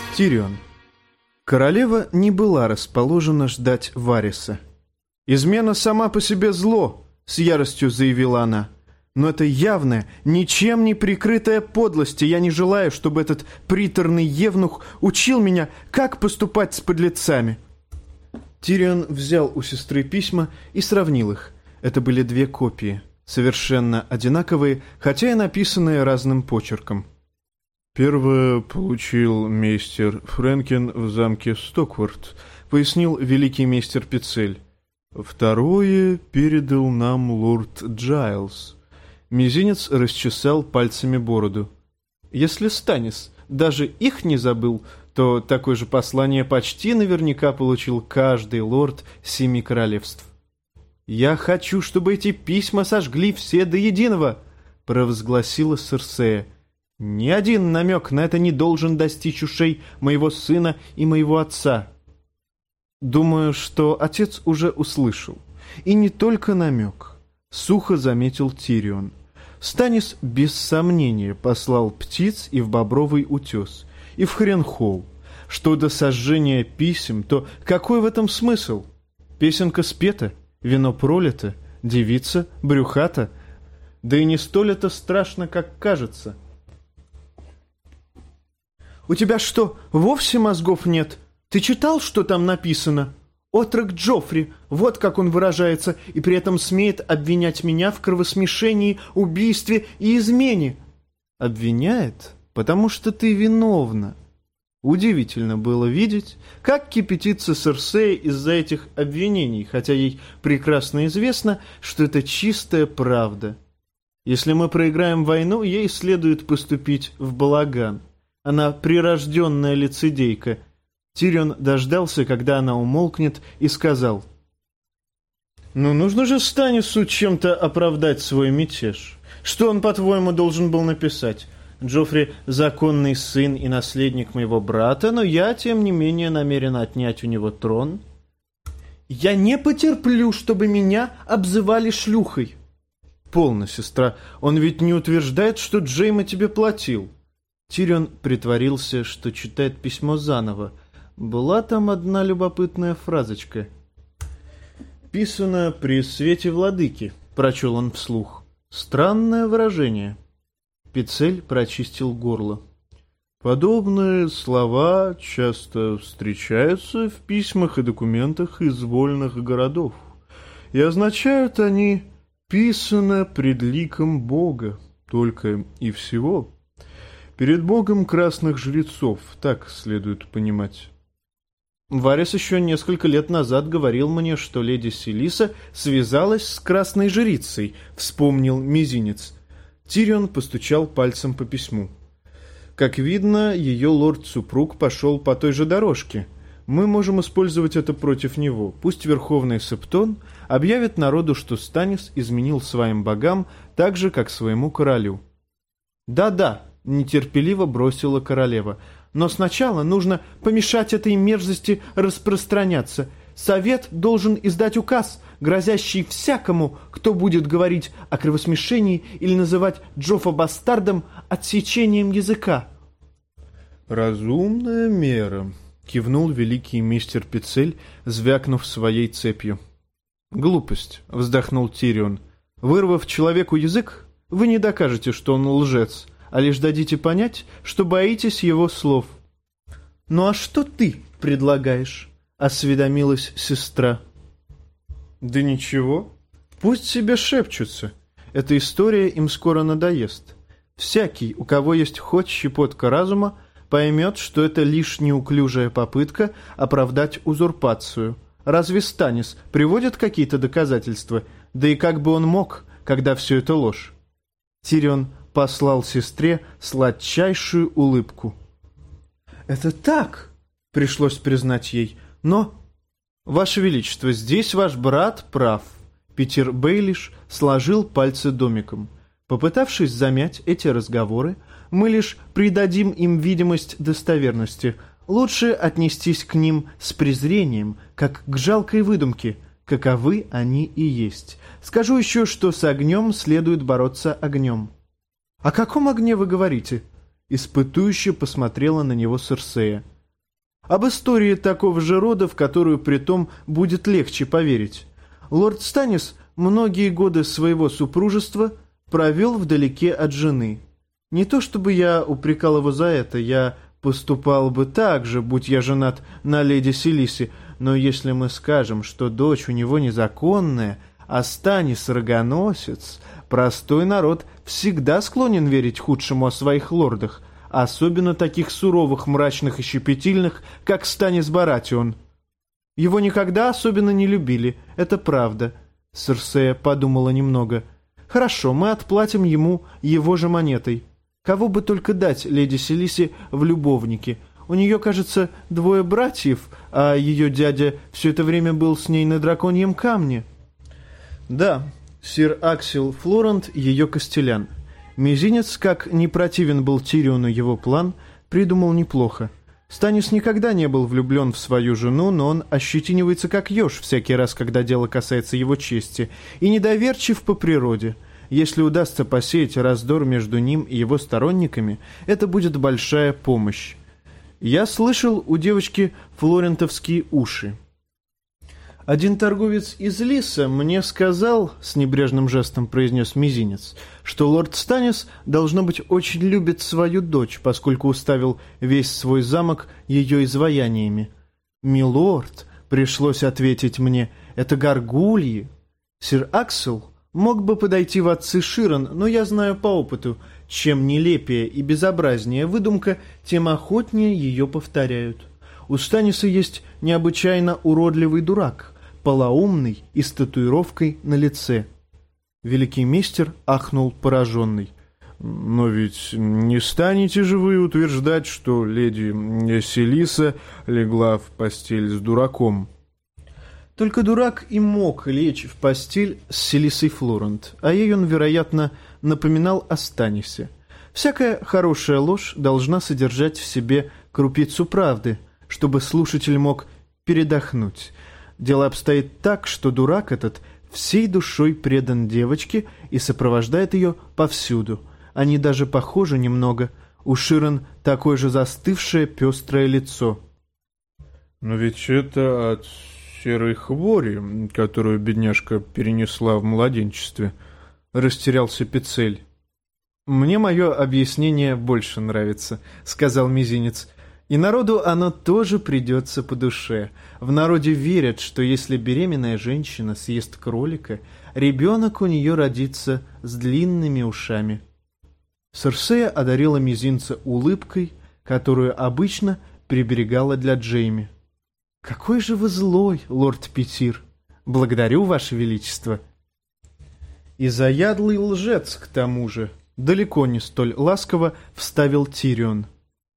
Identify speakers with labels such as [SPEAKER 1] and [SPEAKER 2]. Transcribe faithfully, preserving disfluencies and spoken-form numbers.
[SPEAKER 1] Тирион. Королева не была расположена ждать Вариса. «Измена сама по себе зло», — с яростью заявила она. «Но это явная, ничем не прикрытая подлость, и я не желаю, чтобы этот приторный евнух учил меня, как поступать с подлецами». Тирион взял у сестры письма и сравнил их. Это были две копии, совершенно одинаковые, хотя и написанные разным почерком.
[SPEAKER 2] «Первое получил мейстер Фрэнкин в замке Стокворт», — пояснил великий мейстер Пицель. «Второе передал нам лорд Джайлз». Мизинец расчесал пальцами бороду. «Если Станис даже их не забыл, то такое же послание почти наверняка получил каждый лорд Семи Королевств». «Я хочу, чтобы эти письма сожгли все до единого», — провозгласила Серсея. «Ни один намек на это не должен достичь ушей моего сына и моего отца». Думаю, что отец уже услышал. И не только намек. Сухо заметил Тирион. Станис без сомнения послал птиц и в Бобровый утес, и в Хренхолл. Что до сожжения писем, то какой в этом смысл? Песенка спета, вино пролито, девица брюхата. Да и не столь это страшно, как кажется. «У тебя что, вовсе мозгов нет? Ты читал, что там написано? Отрок Джоффри, вот как он выражается, и при этом смеет обвинять меня в кровосмешении, убийстве и измене». «Обвиняет, потому что ты виновна». Удивительно было видеть, как кипятится Серсея из-за этих обвинений, хотя ей прекрасно известно, что это чистая правда. Если мы проиграем войну, ей следует поступить в балаган. Она прирожденная лицедейка. Тирион дождался, когда она умолкнет, и сказал: «Ну, нужно же Станису чем-то оправдать свой мятеж. Что он, по-твоему, должен был написать? Джоффри — законный сын и наследник моего брата, но я, тем не менее, намерен отнять у него трон». «Я не потерплю, чтобы меня обзывали шлюхой». «Полно, сестра, он ведь не утверждает, что Джейма тебе платил». Тирион притворился, что читает письмо заново. Была там одна любопытная фразочка. «Писано при свете владыки», — прочел он вслух. «Странное выражение». Пицель прочистил горло. «Подобные слова часто встречаются в письмах и документах из вольных городов, и означают они «писано пред ликом Бога», только и всего. Перед богом красных жрецов, так следует понимать. Варис еще несколько лет назад говорил мне, что леди Селиса связалась с красной жрицей, вспомнил мизинец. Тирион постучал пальцем по письму. Как видно, ее лорд-супруг пошел по той же дорожке. Мы можем использовать это против него. Пусть Верховный Септон объявит народу, что Станис изменил своим богам так же, как своему королю. «Да-да», — нетерпеливо бросила королева. «Но сначала нужно помешать этой мерзости распространяться. Совет должен издать указ, грозящий всякому, кто будет говорить о кровосмешении или называть Джоффа бастардом, отсечением языка». «Разумная мера», — кивнул великий мистер Пицель, звякнув своей цепью. «Глупость», — вздохнул Тирион. «Вырвав человеку язык, вы не докажете, что он лжец, а лишь дадите понять, что боитесь его слов».
[SPEAKER 1] «Ну а что ты предлагаешь?» — осведомилась сестра. «Да ничего. Пусть себе шепчутся. Эта история им скоро надоест. Всякий, у кого есть хоть щепотка разума, поймет, что это лишь неуклюжая попытка оправдать узурпацию. Разве Станис приводит какие-то доказательства? Да и как бы он мог, когда все это ложь?» Тирион послал сестре сладчайшую улыбку. «Это так», — пришлось признать ей, — «но...» «Ваше Величество, здесь ваш брат прав». Питер Бейлиш сложил пальцы домиком. «Попытавшись замять эти разговоры, мы лишь придадим им видимость достоверности. Лучше отнестись к ним с презрением, как к жалкой выдумке, каковы они и есть. Скажу еще, что с огнем следует бороться огнем». «О каком огне вы говорите?» Испытующе посмотрела на него Серсея. Об истории такого же рода, в которую притом будет легче поверить. Лорд Станис многие годы своего супружества провел вдалеке от жены. Не то чтобы я упрекал его за это, я поступал бы так же, будь я женат на леди Селисе, но если мы скажем, что дочь у него незаконная, а Станис рогоносец, простой народ всегда склонен верить худшему о своих лордах, особенно таких суровых, мрачных и щепетильных, как Станис Баратион. Его никогда особенно не любили, это правда. Серсея подумала немного. Хорошо, мы отплатим ему его же монетой. Кого бы только дать леди Селисе в любовники. У нее, кажется, двое братьев, а ее дядя все это время был с ней на драконьем камне. Да, сир Аксел Флорент ее костелян. Мизинец, как не противен был Тириону его план, придумал неплохо. Станис никогда не был влюблен в свою жену, но он ощетинивается как еж всякий раз, когда дело касается его чести, и недоверчив по природе. Если удастся посеять раздор между ним и его сторонниками, это будет большая помощь. Я слышал у девочки флорентовские уши. Один торговец из Лиса мне сказал, с небрежным жестом произнес Мизинец, что лорд Станис, должно быть, очень любит свою дочь, поскольку уставил весь свой замок ее изваяниями. «Милорд», — пришлось ответить мне, — «это горгульи». Сир Аксел мог бы подойти в отцы Широн, но я знаю по опыту, чем нелепее и безобразнее выдумка, тем охотнее ее повторяют. У Станиса есть необычайно уродливый дурак, полоумный и с татуировкой на лице. Великий мистер ахнул пораженный. «Но ведь не станете же вы утверждать, что леди Селиса легла в постель с дураком?» Только дурак и мог лечь в постель с Селисой Флорент, а ей он, вероятно, напоминал о Станисе. Всякая хорошая ложь должна содержать в себе крупицу правды, чтобы слушатель мог передохнуть. Дело обстоит так, что дурак этот всей душой предан девочке и сопровождает ее повсюду. Они даже похожи немного. У Широн такое же застывшее пестрое лицо.
[SPEAKER 2] «Но ведь это от серой хвори, которую бедняжка перенесла в младенчестве», — растерялся Пицель.
[SPEAKER 1] «Мне мое объяснение больше нравится», — сказал Мизинец. «И народу оно тоже придется по душе. В народе верят, что если беременная женщина съест кролика, ребенок у нее родится с длинными ушами». Серсея одарила Мизинца улыбкой, которую обычно приберегала для Джейми. «Какой же вы злой, лорд Питир! Благодарю, ваше величество!» «И заядлый лжец, к тому же!» Далеко не столь ласково вставил Тирион.